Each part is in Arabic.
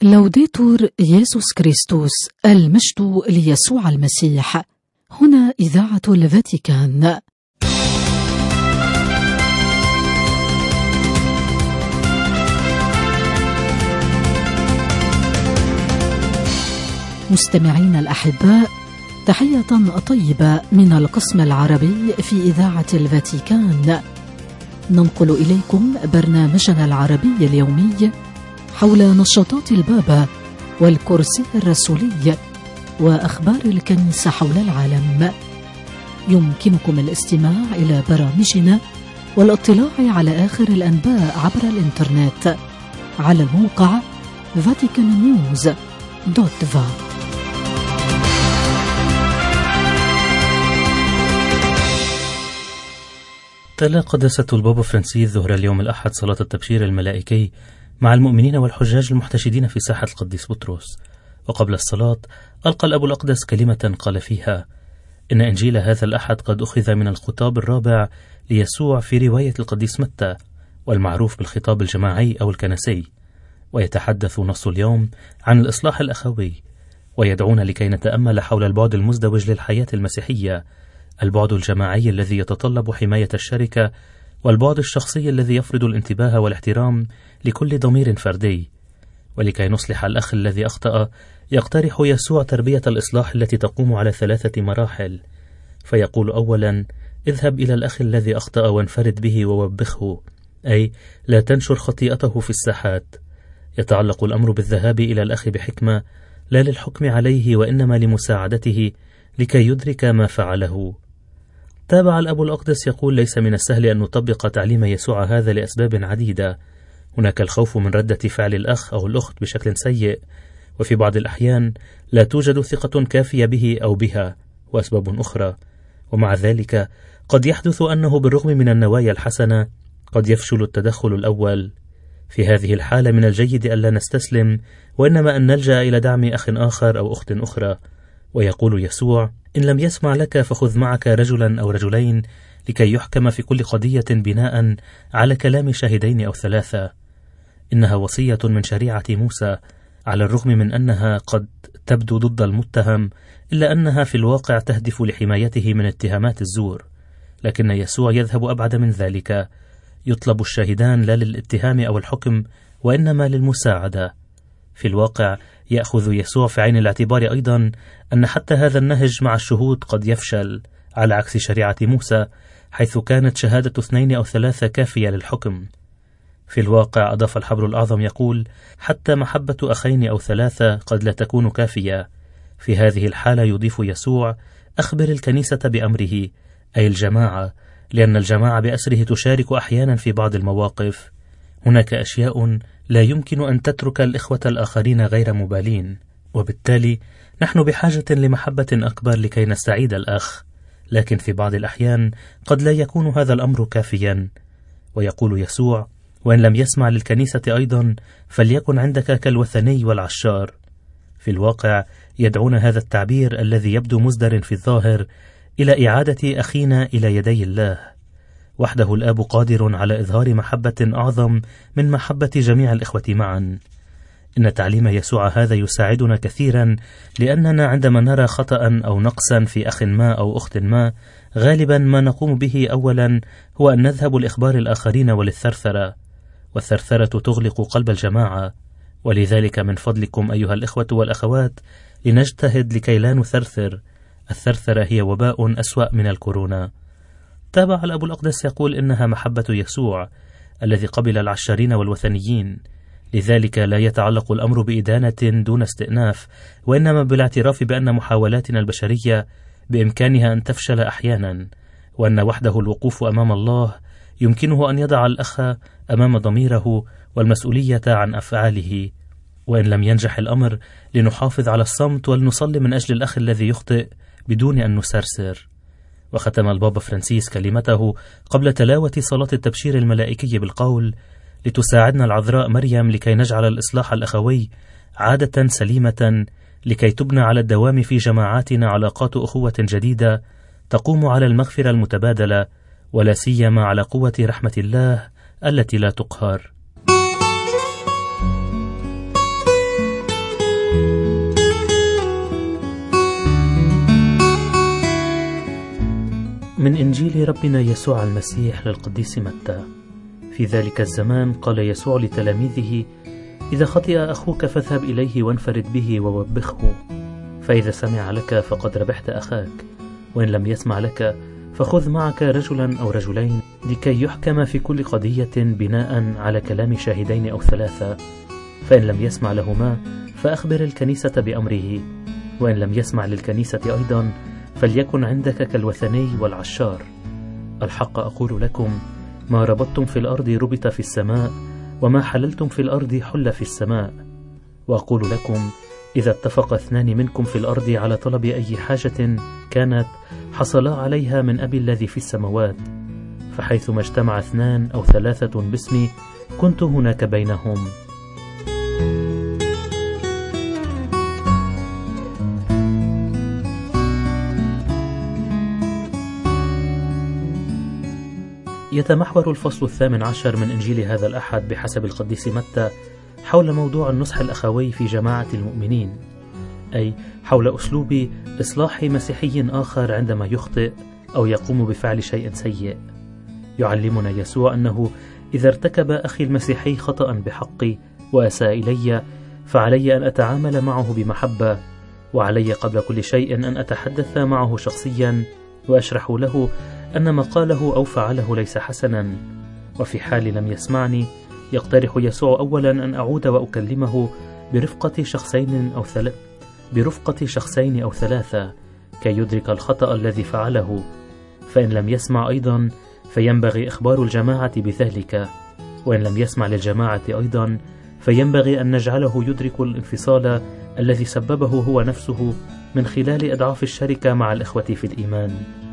لوديتور يسوع كريستوس، المجد ليسوع المسيح. هنا إذاعة الفاتيكان. مستمعين الأحباء، تحية طيبة من القسم العربي في إذاعة الفاتيكان. ننقل إليكم برنامجنا العربي اليومي حول نشاطات البابا والكرسي الرسولي وأخبار الكنيسة حول العالم. يمكنكم الاستماع إلى برامجنا والاطلاع على آخر الأنباء عبر الإنترنت على الموقع vaticannews.va. تلا قداسة البابا فرانسيس ظهر اليوم الأحد صلاة التبشير الملائكي مع المؤمنين والحجاج المحتشدين في ساحة القديس بطرس. وقبل الصلاة ألقى الأب الأقدس كلمة قال فيها إن إنجيل هذا الأحد قد أخذ من الخطاب الرابع ليسوع في رواية القديس متى، والمعروف بالخطاب الجماعي أو الكنسي، ويتحدث نص اليوم عن الإصلاح الأخوي، ويدعونا لكي نتأمل حول البعد المزدوج للحياة المسيحية، البعد الجماعي الذي يتطلب حماية الشركة، والبعد الشخصي الذي يفرض الانتباه والاحترام لكل ضمير فردي. ولكي نصلح الأخ الذي أخطأ، يقترح يسوع تربية الإصلاح التي تقوم على 3 مراحل. فيقول أولا: اذهب إلى الأخ الذي أخطأ وانفرد به ووبخه، أي لا تنشر خطيئته في الساحات. يتعلق الأمر بالذهاب إلى الأخ بحكمة، لا للحكم عليه وإنما لمساعدته لكي يدرك ما فعله. تابع الأب الأقدس يقول: ليس من السهل أن نطبق تعليم يسوع هذا لأسباب عديدة. هناك الخوف من ردة فعل الأخ أو الأخت بشكل سيء، وفي بعض الأحيان لا توجد ثقة كافية به أو بها، وأسباب أخرى. ومع ذلك قد يحدث أنه بالرغم من النوايا الحسنة قد يفشل التدخل الأول. في هذه الحالة من الجيد ألا نستسلم، وإنما أن نلجأ إلى دعم أخ آخر أو أخت أخرى. ويقول يسوع: إن لم يسمع لك فخذ معك رجلا أو رجلين لكي يحكم في كل قضية بناء على كلام شاهدين أو 3. إنها وصية من شريعة موسى، على الرغم من أنها قد تبدو ضد المتهم، إلا أنها في الواقع تهدف لحمايته من اتهامات الزور. لكن يسوع يذهب أبعد من ذلك، يطلب الشاهدان لا للاتهام أو الحكم وإنما للمساعدة. في الواقع يأخذ يسوع في عين الاعتبار أيضا أن حتى هذا النهج مع الشهود قد يفشل، على عكس شريعة موسى حيث كانت شهادة 2 أو 3 كافية للحكم. في الواقع أضاف الحبر الأعظم يقول: حتى محبة 2 أو 3 قد لا تكون كافية. في هذه الحالة يضيف يسوع: أخبر الكنيسة بأمره، أي الجماعة، لأن الجماعة بأسره تشارك أحيانا في بعض المواقف. هناك أشياء لا يمكن أن تترك الإخوة الآخرين غير مبالين، وبالتالي نحن بحاجة لمحبة أكبر لكي نستعيد الأخ. لكن في بعض الأحيان قد لا يكون هذا الأمر كافيا. ويقول يسوع: وإن لم يسمع للكنيسة أيضا فليكن عندك كالوثني والعشار. في الواقع يدعون هذا التعبير الذي يبدو مزدر في الظاهر إلى إعادة أخينا إلى يدي الله. وحده الآب قادر على إظهار محبة أعظم من محبة جميع الإخوة معا. إن تعليم يسوع هذا يساعدنا كثيرا، لأننا عندما نرى خطأ أو نقصا في أخ ما أو أخت ما، غالبا ما نقوم به أولا هو أن نذهب لإخبار الآخرين وللثرثرة، والثرثرة تغلق قلب الجماعة. ولذلك من فضلكم أيها الإخوة والأخوات لنجتهد لكي لا نثرثر. الثرثرة هي وباء أسوأ من الكورونا. تابع الأب الأقدس يقول: إنها محبة يسوع الذي قبل العشارين والوثنيين. لذلك لا يتعلق الأمر بإدانة دون استئناف، وإنما بالاعتراف بأن محاولاتنا البشرية بإمكانها أن تفشل أحيانا، وأن وحده الوقوف أمام الله يمكنه أن يضع الأخ أمام ضميره والمسؤولية عن أفعاله. وإن لم ينجح الأمر لنحافظ على الصمت ولنصلي من أجل الأخ الذي يخطئ بدون أن نسرسر. وختم البابا فرانسيس كلمته قبل تلاوة صلاة التبشير الملائكي بالقول: لتساعدنا العذراء مريم لكي نجعل الإصلاح الأخوي عادة سليمة، لكي تبنى على الدوام في جماعاتنا علاقات أخوة جديدة تقوم على المغفرة المتبادلة، ولا سيما على قوة رحمة الله التي لا تقهر. من إنجيل ربنا يسوع المسيح للقديس متى. في ذلك الزمان قال يسوع لتلاميذه: إذا خطئ أخوك فاذهب إليه وانفرد به ووبخه، فإذا سمع لك فقد ربحت أخاك، وإن لم يسمع لك فخذ معك رجلا أو رجلين لكي يحكم في كل قضية بناء على كلام شاهدين أو ثلاثة. فإن لم يسمع لهما فأخبر الكنيسة بأمره، وإن لم يسمع للكنيسة أيضا فليكن عندك كالوثني والعشار. الحق أقول لكم: ما ربطتم في الأرض ربط في السماء، وما حللتم في الأرض حل في السماء. وأقول لكم: إذا اتفق 2 منكم في الأرض على طلب أي حاجة كانت، حصلا عليها من أبي الذي في السماوات. فحيثما اجتمع 2 أو 3 باسمي كنت هناك بينهم. يتمحور الفصل 18 من إنجيل هذا الأحد بحسب القديس متى حول موضوع النصح الأخوي في جماعة المؤمنين، أي حول أسلوب إصلاح مسيحي آخر عندما يخطئ أو يقوم بفعل شيء سيء. يعلمنا يسوع أنه إذا ارتكب أخي المسيحي خطأ بحقي وأساء إلي، فعلي أن أتعامل معه بمحبة، وعلي قبل كل شيء أن أتحدث معه شخصيا وأشرح له أن ما قاله أو فعله ليس حسنا. وفي حال لم يسمعني يقترح يسوع أولا أن أعود وأكلمه برفقة شخصين أو 3 كي يدرك الخطأ الذي فعله. فإن لم يسمع أيضا فينبغي إخبار الجماعة بذلك، وإن لم يسمع للجماعة أيضا فينبغي أن نجعله يدرك الانفصال الذي سببه هو نفسه من خلال إضعاف الشركة مع الإخوة في الإيمان.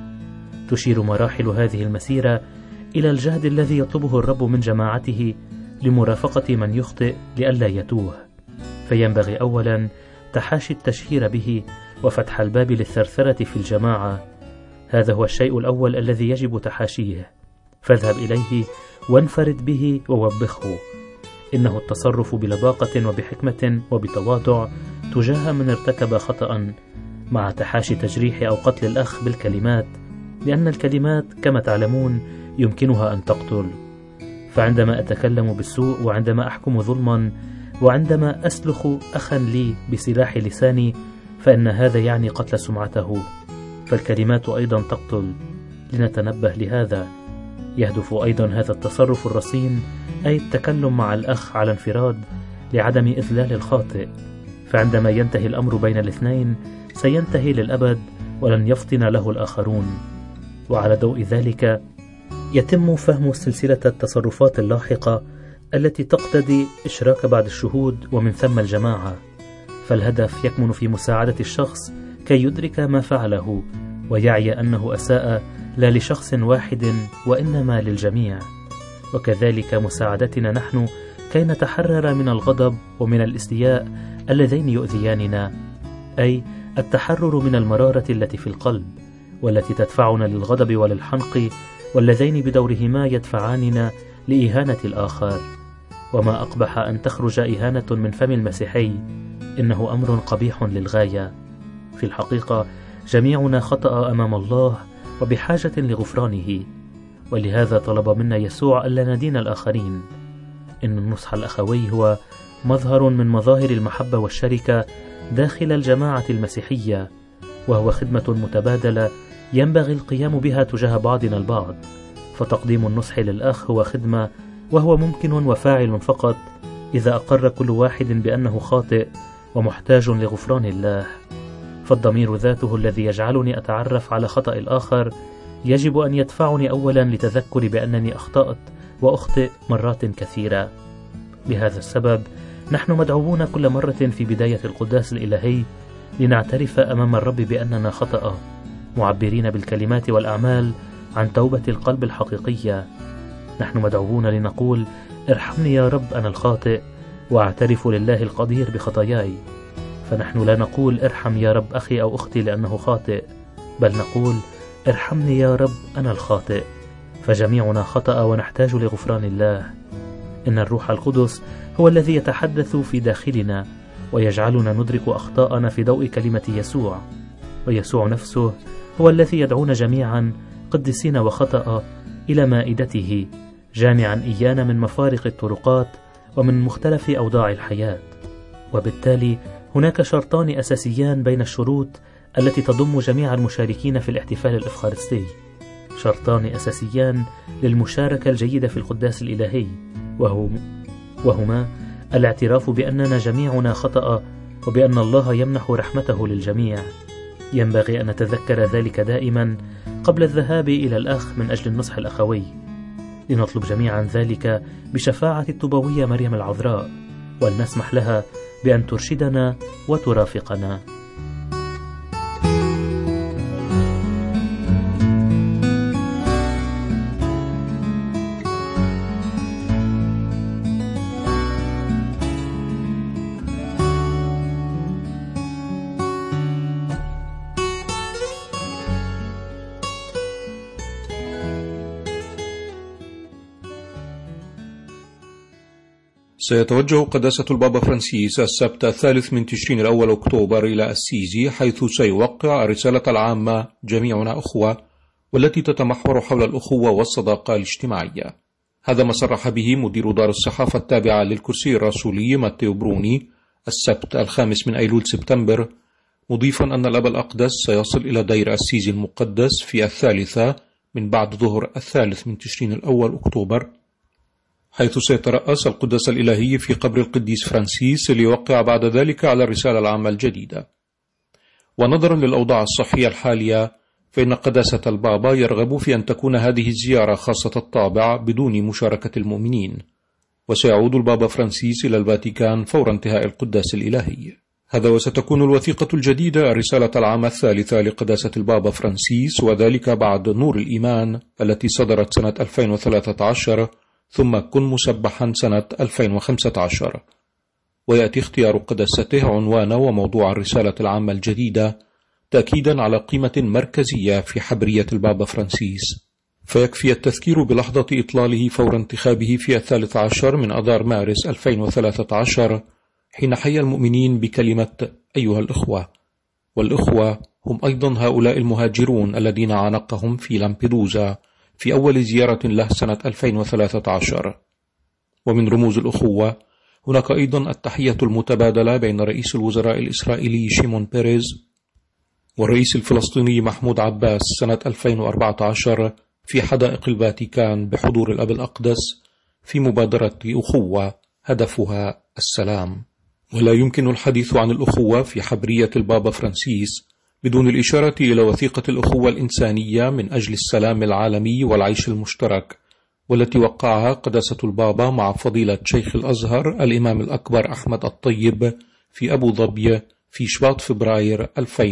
تشير مراحل هذه المسيرة إلى الجهد الذي يطلبه الرب من جماعته لمرافقة من يخطئ لئلا يتوه. فينبغي أولا تحاشي التشهير به وفتح الباب للثرثرة في الجماعة. هذا هو الشيء الأول الذي يجب تحاشيه. فاذهب إليه وانفرد به ووبخه. إنه التصرف بلباقة وبحكمة وبتواضع تجاه من ارتكب خطأ، مع تحاشي تجريح أو قتل الأخ بالكلمات، لأن الكلمات كما تعلمون يمكنها أن تقتل. فعندما أتكلم بالسوء، وعندما أحكم ظلما، وعندما أسلخ أخا لي بسلاح لساني، فإن هذا يعني قتل سمعته. فالكلمات أيضا تقتل. لنتنبه لهذا. يهدف أيضا هذا التصرف الرصين، أي التكلم مع الأخ على انفراد، لعدم إذلال الخاطئ. فعندما ينتهي الأمر بين الاثنين سينتهي للأبد ولن يفطن له الآخرون. وعلى ضوء ذلك يتم فهم سلسلة التصرفات اللاحقة التي تقتضي إشراك بعض الشهود ومن ثم الجماعة. فالهدف يكمن في مساعدة الشخص كي يدرك ما فعله ويعي أنه أساء لا لشخص واحد وإنما للجميع. وكذلك مساعدتنا نحن كي نتحرر من الغضب ومن الاستياء اللذين يؤذياننا، أي التحرر من المرارة التي في القلب والتي تدفعنا للغضب وللحنق، واللذين بدورهما يدفعاننا لإهانة الآخر. وما أقبح أن تخرج إهانة من فم المسيحي، إنه أمر قبيح للغاية. في الحقيقة جميعنا خطأ أمام الله وبحاجة لغفرانه، ولهذا طلب منا يسوع ألا ندين الآخرين. إن النصح الأخوي هو مظهر من مظاهر المحبة والشركة داخل الجماعة المسيحية، وهو خدمة متبادلة ينبغي القيام بها تجاه بعضنا البعض. فتقديم النصح للأخ هو خدمة، وهو ممكن وفاعل فقط إذا أقر كل واحد بأنه خاطئ ومحتاج لغفران الله. فالضمير ذاته الذي يجعلني أتعرف على خطأ الآخر يجب أن يدفعني أولا لتذكر بأنني أخطأت وأخطئ مرات كثيرة. لهذا السبب نحن مدعوون كل مرة في بداية القداس الإلهي لنعترف أمام الرب بأننا خطأ، معبرين بالكلمات والأعمال عن توبة القلب الحقيقية. نحن مدعوون لنقول: ارحمني يا رب أنا الخاطئ، وأعترف لله القدير بخطاياي. فنحن لا نقول: ارحم يا رب أخي أو أختي لأنه خاطئ، بل نقول: ارحمني يا رب أنا الخاطئ. فجميعنا خطأ ونحتاج لغفران الله. إن الروح القدس هو الذي يتحدث في داخلنا ويجعلنا ندرك أخطاءنا في ضوء كلمة يسوع، ويسوع نفسه هو الذي يدعونا جميعا قديسين وخطأ إلى مائدته، جامعا إيانا من مفارق الطرقات ومن مختلف أوضاع الحياة. وبالتالي هناك شرطان أساسيان بين الشروط التي تضم جميع المشاركين في الاحتفال الإفخارستي، شرطان أساسيان للمشاركة الجيدة في القداس الإلهي، وهما الاعتراف بأننا جميعنا خطأ وبأن الله يمنح رحمته للجميع. ينبغي أن نتذكر ذلك دائما قبل الذهاب إلى الأخ من أجل النصح الأخوي، لنطلب جميعا ذلك بشفاعة الطوبوية مريم العذراء، ولنسمح لها بأن ترشدنا وترافقنا. سيتوجه قداسة البابا فرانسيس السبت 3 تشرين الأول أكتوبر إلى السيزي، حيث سيوقع الرسالة العامة جميعنا أخوة، والتي تتمحور حول الأخوة والصداقة الاجتماعية. هذا ما صرح به مدير دار الصحافة التابعة للكرسي الرسولي ماتيو بروني السبت 5 أيلول سبتمبر، مضيفا أن الأب الأقدس سيصل إلى دير السيزي المقدس في 3 من بعد ظهر 3 تشرين الأول أكتوبر، حيث سيترأس القداس الإلهي في قبر القديس فرانسيس ليوقع بعد ذلك على الرسالة العامة الجديدة. ونظرا للأوضاع الصحية الحالية، فإن قداسة البابا يرغب في أن تكون هذه الزيارة خاصة الطابع بدون مشاركة المؤمنين، وسيعود البابا فرانسيس إلى الفاتيكان فور انتهاء القداس الإلهي. هذا وستكون الوثيقة الجديدة الرسالة العامة الثالثة لقداسة البابا فرانسيس، وذلك بعد نور الإيمان التي صدرت سنة 2013، ثم كن مسبحا سنة 2015. ويأتي اختيار قداسته عنوان وموضوع الرسالة العامة الجديدة تأكيدا على قيمة مركزية في حبرية البابا فرانسيس، فيكفي التذكير بلحظة إطلاله فور انتخابه في 13 من أذار مارس 2013، حين حيا المؤمنين بكلمة أيها الإخوة. والإخوة هم أيضا هؤلاء المهاجرون الذين عانقهم في لامبيدوزا في أول زيارة له سنة 2013. ومن رموز الأخوة هناك أيضا التحية المتبادلة بين رئيس الوزراء الإسرائيلي شيمون بيريز والرئيس الفلسطيني محمود عباس سنة 2014 في حدائق الفاتيكان بحضور الأب الأقدس، في مبادرة أخوة هدفها السلام. ولا يمكن الحديث عن الأخوة في حبرية البابا فرانسيس بدون الإشارة إلى وثيقة الأخوة الإنسانية من أجل السلام العالمي والعيش المشترك، والتي وقعها قداسة البابا مع فضيلة شيخ الأزهر الإمام الأكبر أحمد الطيب في أبو ظبي في شباط فبراير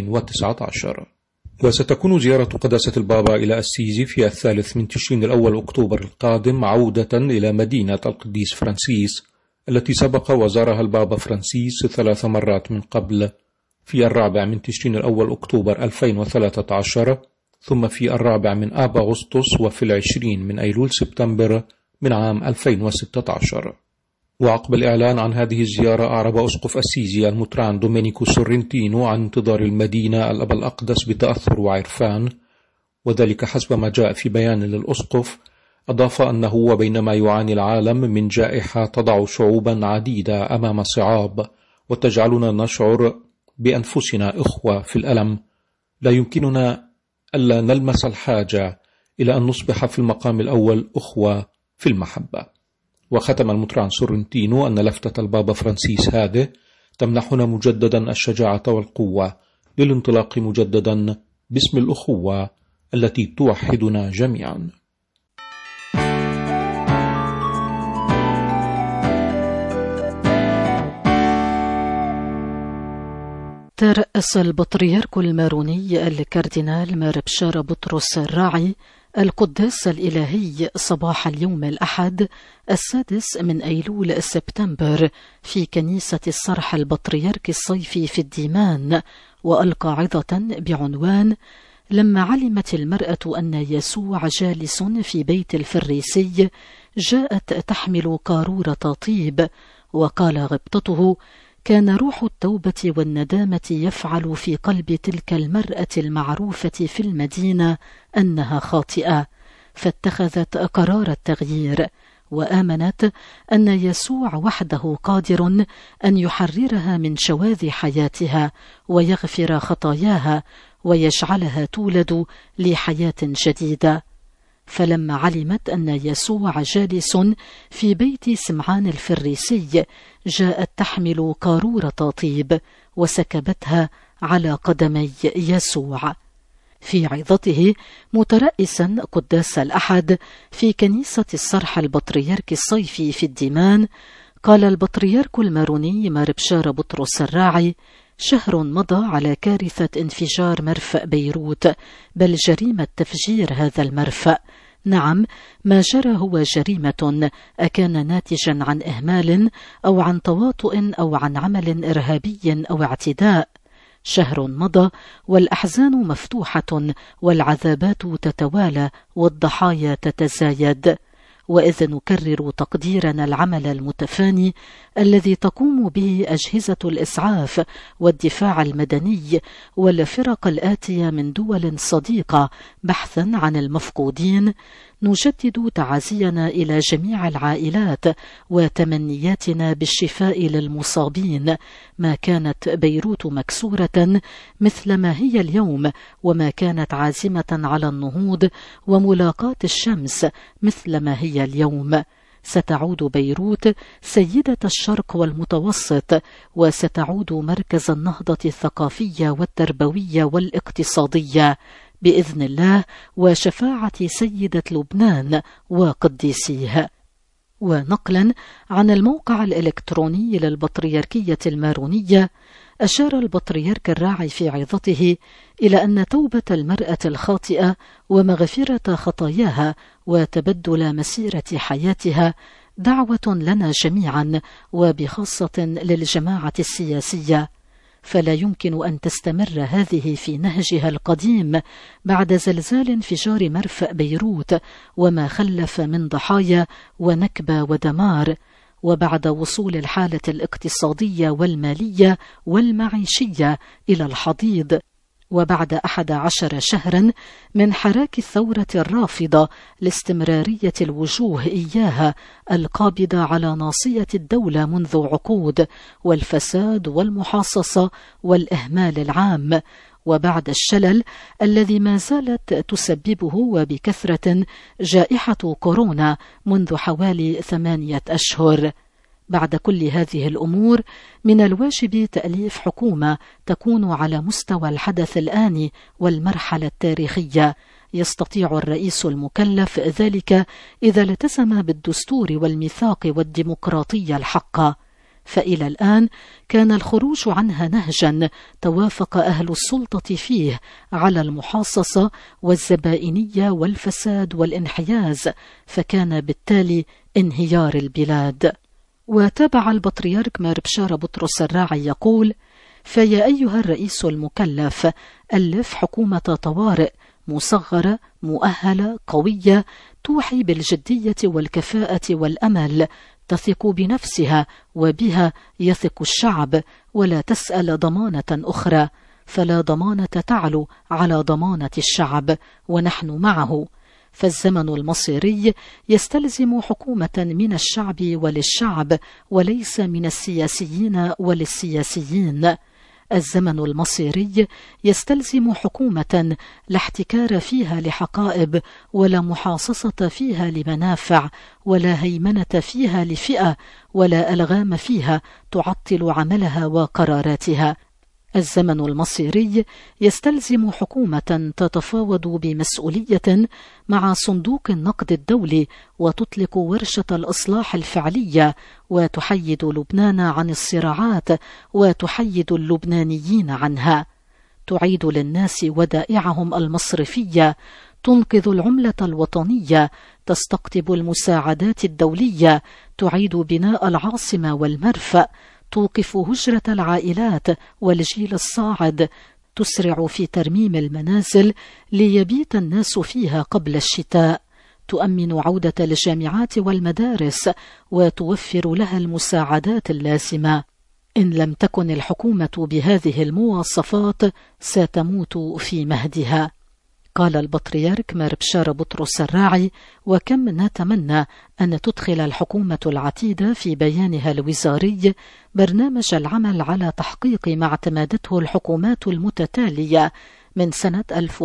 2019. وستكون زيارة قداسة البابا إلى السيزي في 3 تشرين الأول أكتوبر القادم عودة إلى مدينة القديس فرانسيس التي سبق وزارها البابا فرانسيس 3 مرات من قبل، في 4 تشرين الأول أكتوبر 2013، ثم في 4 آب أغسطس، وفي 20 أيلول سبتمبر من عام 2016. وعقب الإعلان عن هذه الزيارة أعرب أسقف السيزي المتران دومينيكو سورنتينو عن انتظار المدينة الأب الأقدس بتأثر وعرفان، وذلك حسب ما جاء في بيان للأسقف. أضاف أنه وبينما يعاني العالم من جائحة تضع شعوبا عديدة أمام صعاب وتجعلنا نشعر بأنفسنا إخوة في الألم، لا يمكننا ألا نلمس الحاجة إلى أن نصبح في المقام الأول أخوة في المحبة. وختم المتران سورنتينو أن لفتة البابا فرانسيس هذه تمنحنا مجددا الشجاعة والقوة للانطلاق مجددا باسم الأخوة التي توحدنا جميعا. ترأس البطريرك الماروني الكاردينال مار بشار بطرس الراعي القداس الإلهي صباح اليوم الأحد 6 أيلول سبتمبر في كنيسة الصرح البطريرك الصيفي في الديمان، وألقى عظة بعنوان لما علمت المرأة أن يسوع جالس في بيت الفريسي جاءت تحمل قارورة طيب، وقال غبطته كان روح التوبة والندامة يفعل في قلب تلك المرأة المعروفة في المدينة أنها خاطئة، فاتخذت قرار التغيير، وآمنت أن يسوع وحده قادر أن يحررها من شواذ حياتها ويغفر خطاياها ويجعلها تولد لحياة جديدة. فلما علمت أن يسوع جالس في بيت سمعان الفريسي، جاءت تحمل قارورة طيب وسكبتها على قدمي يسوع. في عظته مترأسا قداس الأحد في كنيسة الصرح البطريرك الصيفي في الديمان، قال البطريرك الماروني مار بشارة بطرس الراعي: شهر مضى على كارثة انفجار مرفأ بيروت، بل جريمة تفجير هذا المرفأ. نعم، ما جرى هو جريمة، أكان ناتجا عن إهمال أو عن تواطؤ أو عن عمل إرهابي أو اعتداء. شهر مضى والأحزان مفتوحة والعذابات تتوالى والضحايا تتزايد، وإذ نكرر تقديرنا العمل المتفاني الذي تقوم به أجهزة الإسعاف والدفاع المدني والفرق الآتية من دول صديقة بحثا عن المفقودين، نجدد تعازينا إلى جميع العائلات وتمنياتنا بالشفاء للمصابين. ما كانت بيروت مكسورة مثل ما هي اليوم، وما كانت عازمة على النهوض وملاقاة الشمس مثل ما هي اليوم. ستعود بيروت سيدة الشرق والمتوسط، وستعود مركز النهضة الثقافية والتربوية والاقتصادية بإذن الله وشفاعة سيدة لبنان وقديسيه. ونقلا عن الموقع الإلكتروني للبطريركية المارونية، أشار البطريرك الراعي في عظته إلى أن توبة المرأة الخاطئة ومغفرة خطاياها وتبدل مسيرة حياتها دعوة لنا جميعا، وبخاصة للجماعة السياسية، فلا يمكن أن تستمر هذه في نهجها القديم بعد زلزال انفجار مرفأ بيروت وما خلف من ضحايا ونكبة ودمار، وبعد وصول الحالة الاقتصادية والمالية والمعيشية إلى الحضيض، وبعد 11 شهرا من حراك الثورة الرافضة لاستمرارية الوجوه إياها القابضة على ناصية الدولة منذ عقود، والفساد والمحاصصة والإهمال العام، وبعد الشلل الذي ما زالت تسببه وبكثرة جائحة كورونا منذ حوالي 8 أشهر. بعد كل هذه الأمور من الواجب تأليف حكومة تكون على مستوى الحدث الآني والمرحلة التاريخية، يستطيع الرئيس المكلف ذلك إذا التزم بالدستور والميثاق والديمقراطية الحقة، فإلى الآن كان الخروج عنها نهجا توافق أهل السلطة فيه على المحاصصة والزبائنية والفساد والانحياز، فكان بالتالي انهيار البلاد. وتابع البطريرك مار بشارة بطرس الراعي يقول: فيا أيها الرئيس المكلف، ألف حكومة طوارئ مصغرة مؤهلة قوية توحي بالجدية والكفاءة والأمل، تثق بنفسها وبها يثق الشعب، ولا تسأل ضمانة أخرى، فلا ضمانة تعلو على ضمانة الشعب، ونحن معه. فالزمن المصيري يستلزم حكومة من الشعب وللشعب، وليس من السياسيين وللسياسيين. الزمن المصيري يستلزم حكومة لا احتكار فيها لحقائب، ولا محاصصة فيها لمنافع، ولا هيمنة فيها لفئة، ولا ألغام فيها تعطل عملها وقراراتها. الزمن المصيري يستلزم حكومة تتفاوض بمسؤولية مع صندوق النقد الدولي، وتطلق ورشة الإصلاح الفعلية، وتحيد لبنان عن الصراعات، وتحيد اللبنانيين عنها، تعيد للناس ودائعهم المصرفية، تنقذ العملة الوطنية، تستقطب المساعدات الدولية، تعيد بناء العاصمة والمرفأ، توقف هجرة العائلات والجيل الصاعد، تسرع في ترميم المنازل ليبيت الناس فيها قبل الشتاء، تؤمن عودة الجامعات والمدارس، وتوفر لها المساعدات اللازمة. إن لم تكن الحكومة بهذه المواصفات ستموت في مهدها. قال البطريرك مار بشار بطرس الراعي: وكم نتمنى أن تدخل الحكومة العتيدة في بيانها الوزاري برنامج العمل على تحقيق ما اعتمدته الحكومات المتتالية من سنة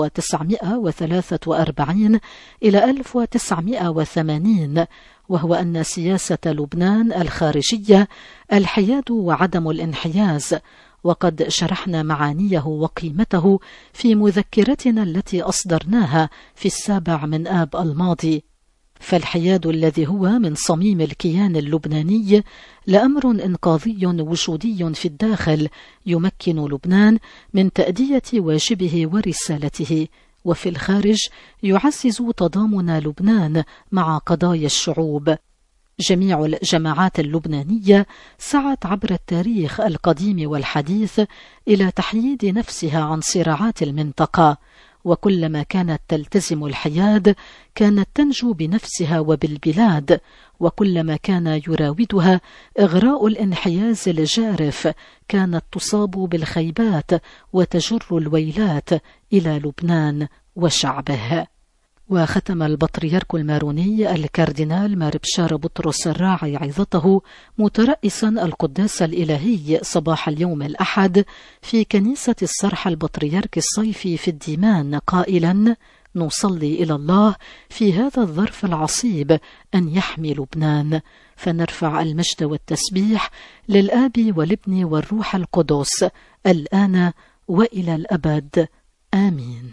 1943 إلى 1980، وهو أن سياسة لبنان الخارجية الحياد وعدم الانحياز، وقد شرحنا معانيه وقيمته في مذكرتنا التي أصدرناها في 7 آب الماضي. فالحياد الذي هو من صميم الكيان اللبناني لأمر إنقاذي وجودي في الداخل يمكن لبنان من تأدية واجبه ورسالته، وفي الخارج يعزز تضامن لبنان مع قضايا الشعوب. جميع الجماعات اللبنانية سعت عبر التاريخ القديم والحديث إلى تحييد نفسها عن صراعات المنطقة، وكلما كانت تلتزم الحياد كانت تنجو بنفسها وبالبلاد، وكلما كان يراودها إغراء الانحياز الجارف كانت تصاب بالخيبات وتجر الويلات إلى لبنان وشعبه. وختم البطريرك الماروني الكاردينال مار بشار بطرس الراعي عظته مترأسا القداس الإلهي صباح اليوم الأحد في كنيسة الصرح البطريرك الصيفي في الديمان قائلا: نصلي إلى الله في هذا الظرف العصيب أن يحمي لبنان، فنرفع المجد والتسبيح للآب والابن والروح القدس الآن وإلى الأبد، آمين.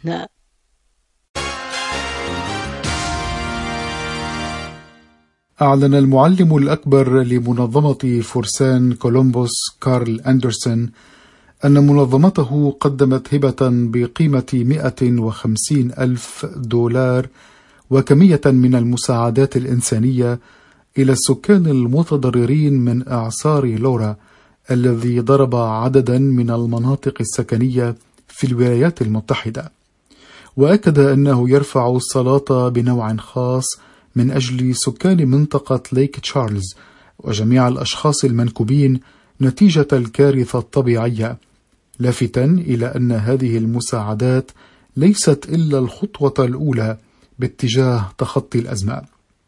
أعلن المعلم الأكبر لمنظمة فرسان كولومبوس كارل أندرسون أن منظمته قدمت هبة بقيمة 150,000 دولار وكمية من المساعدات الإنسانية إلى السكان المتضررين من إعصار لورا الذي ضرب عددا من المناطق السكنية في الولايات المتحدة، وأكد أنه يرفع الصلاة بنوع خاص من أجل سكان منطقة ليك تشارلز وجميع الأشخاص المنكوبين نتيجة الكارثة الطبيعية، لافتا إلى أن هذه المساعدات ليست إلا الخطوة الأولى باتجاه تخطي الأزمة.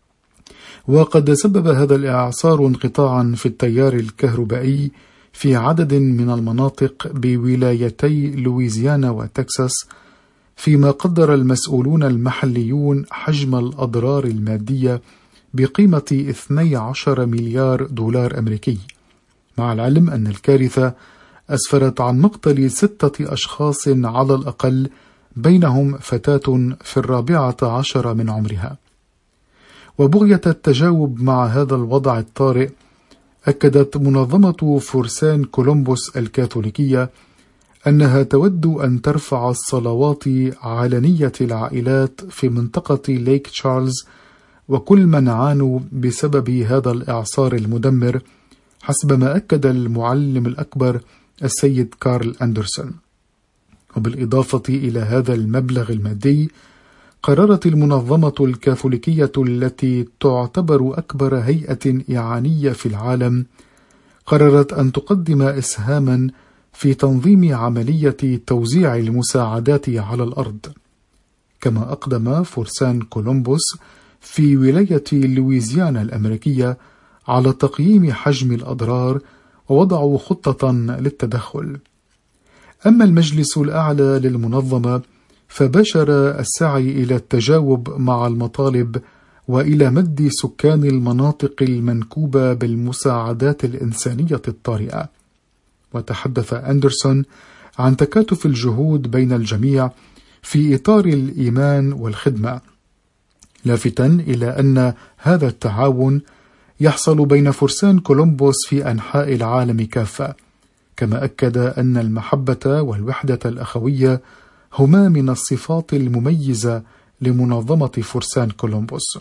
وقد سبب هذا الإعصار انقطاعا في التيار الكهربائي في عدد من المناطق بولايتي لويزيانا وتكساس، فيما قدر المسؤولون المحليون حجم الأضرار المادية بقيمة 12 مليار دولار أمريكي، مع العلم أن الكارثة أسفرت عن مقتل 6 أشخاص على الأقل، بينهم فتاة في 14 من عمرها. وبغية التجاوب مع هذا الوضع الطارئ، أكدت منظمة فرسان كولومبوس الكاثوليكية أنها تود أن ترفع الصلوات علنية العائلات في منطقة ليك تشارلز وكل من عانوا بسبب هذا الإعصار المدمر، حسب ما أكد المعلم الأكبر السيد كارل أندرسون. وبالإضافة إلى هذا المبلغ المادي، قررت المنظمة الكاثوليكية التي تعتبر أكبر هيئة إعانية في العالم قررت أن تقدم إسهاما في تنظيم عملية توزيع المساعدات على الأرض. كما أقدم فرسان كولومبوس في ولاية لويزيانا الأمريكية على تقييم حجم الأضرار ووضعوا خطة للتدخل. أما المجلس الأعلى للمنظمة فبشر السعي إلى التجاوب مع المطالب وإلى مد سكان المناطق المنكوبة بالمساعدات الإنسانية الطارئة. وتحدث أندرسون عن تكاتف الجهود بين الجميع في إطار الإيمان والخدمة، لافتا إلى أن هذا التعاون يحصل بين فرسان كولومبوس في أنحاء العالم كافة. كما أكد أن المحبة والوحدة الأخوية هما من الصفات المميزة لمنظمة فرسان كولومبوس.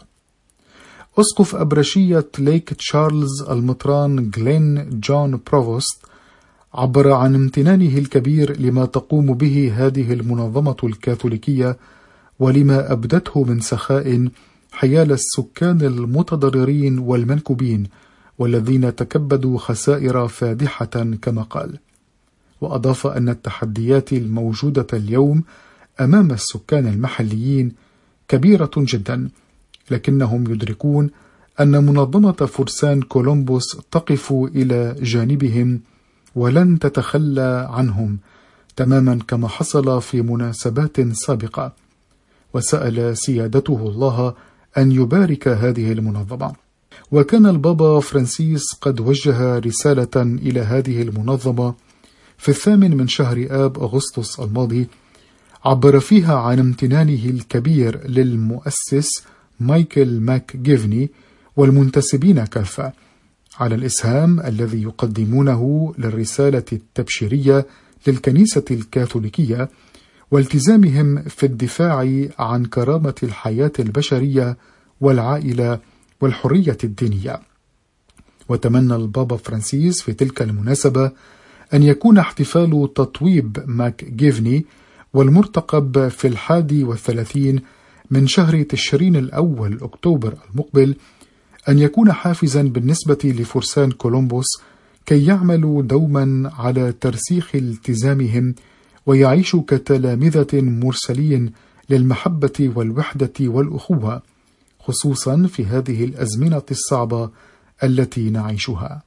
أسقف أبرشية ليك تشارلز المطران غلين جون بروفوست عبر عن امتنانه الكبير لما تقوم به هذه المنظمة الكاثوليكية ولما أبدته من سخاء حيال السكان المتضررين والمنكوبين، والذين تكبدوا خسائر فادحة كما قال. وأضاف أن التحديات الموجودة اليوم أمام السكان المحليين كبيرة جدا، لكنهم يدركون أن منظمة فرسان كولومبوس تقف إلى جانبهم ولن تتخلى عنهم، تماما كما حصل في مناسبات سابقة. وسأل سيادته الله أن يبارك هذه المنظمة. وكان البابا فرانسيس قد وجه رسالة إلى هذه المنظمة في 8 شهر آب أغسطس الماضي، عبر فيها عن امتنانه الكبير للمؤسس مايكل ماك جيفني والمنتسبين كافة على الإسهام الذي يقدمونه للرسالة التبشيرية للكنيسة الكاثوليكية، والتزامهم في الدفاع عن كرامة الحياة البشرية والعائلة والحرية الدينية. وتمنى البابا فرانسيس في تلك المناسبة أن يكون احتفال تطويب ماك جيفني والمرتقب في 31 من شهر تشرين الأول أكتوبر المقبل أن يكون حافزا بالنسبة لفرسان كولومبوس كي يعملوا دوما على ترسيخ التزامهم ويعيشوا كتلامذة مرسلين للمحبة والوحدة والأخوة، خصوصا في هذه الأزمنة الصعبة التي نعيشها.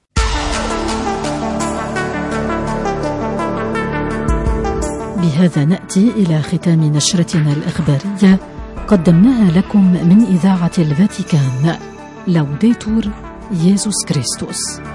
بهذا نأتي إلى ختام نشرتنا الإخبارية قدمناها لكم من إذاعة الفاتيكان. لوديتور يسوع كريستوس.